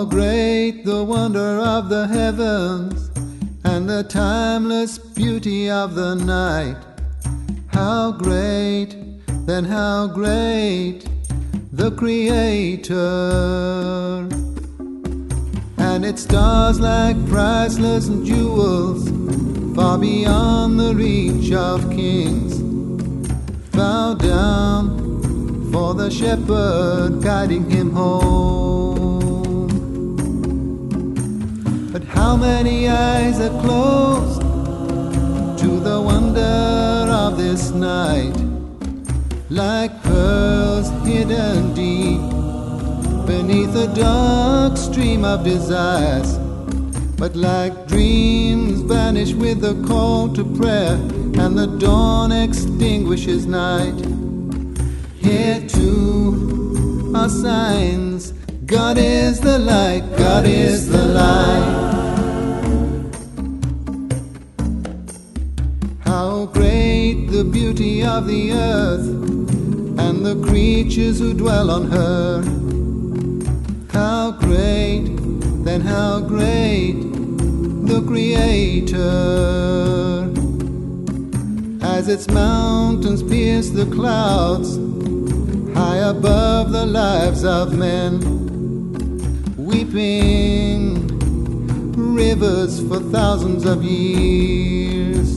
How great the wonder of the heavens and the timeless beauty of the night. How great, then how great the Creator. And its stars like priceless jewels, far beyond the reach of kings. Bow down for the shepherd guiding him home. But how many eyes are closed to the wonder of this night, like pearls hidden deep beneath a dark stream of desires, but like dreams vanish with the call to prayer, and the dawn extinguishes night. Here too are signs. God is the light, God is the light. How great the beauty of the earth and the creatures who dwell on her. How great, then how great the Creator. As its mountains pierce the clouds, high above the lives of men, weeping rivers for thousands of years.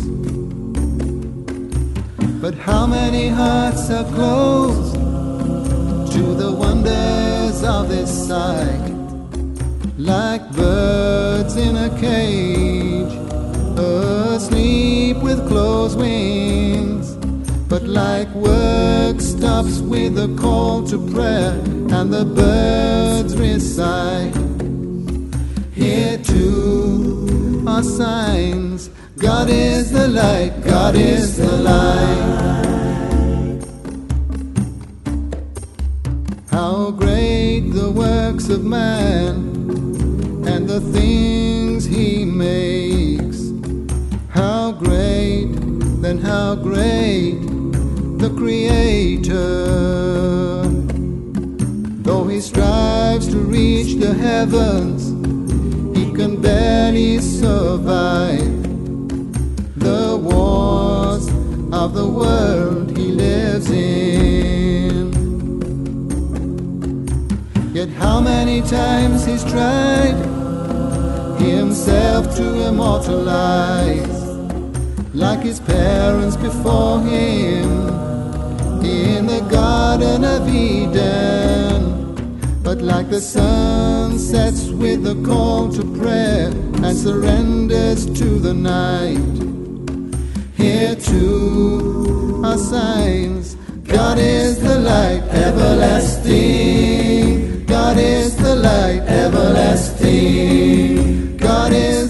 But how many hearts are closed to the wonders of this sight, like birds in a cage, asleep with closed wings, but like work stops with a call to prayer, and the birds recite. Here too are signs. God is the light, God is the light. How great the works of man and the things he makes. How great, then how great the Creator. Though he strives to reach the heavens, he can barely survive the wars of the world he lives in. Yet how many times he's tried himself to immortalize, like his parents before him in the Garden of Eden. But like the sun sets with the call to prayer and surrenders to the night, here too are signs. God is the light everlasting. God is the light everlasting. God is